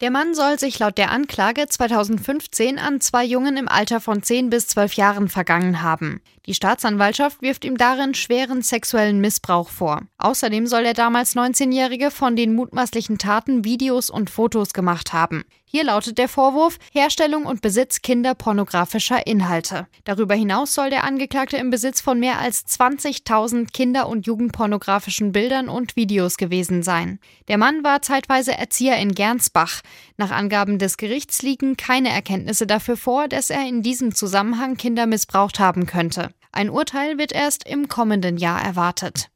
Der Mann soll sich laut der Anklage 2015 an 2 Jungen im Alter von 10 bis 12 Jahren vergangen haben. Die Staatsanwaltschaft wirft ihm darin schweren sexuellen Missbrauch vor. Außerdem soll der damals 19-Jährige von den mutmaßlichen Taten Videos und Fotos gemacht haben. Hier lautet der Vorwurf Herstellung und Besitz kinderpornografischer Inhalte. Darüber hinaus soll der Angeklagte im Besitz von mehr als 20.000 kinder- und jugendpornografischen Bildern und Videos gewesen sein. Der Mann war zeitweise Erzieher in Gernsbach. Nach Angaben des Gerichts liegen keine Erkenntnisse dafür vor, dass er in diesem Zusammenhang Kinder missbraucht haben könnte. Ein Urteil wird erst im kommenden Jahr erwartet.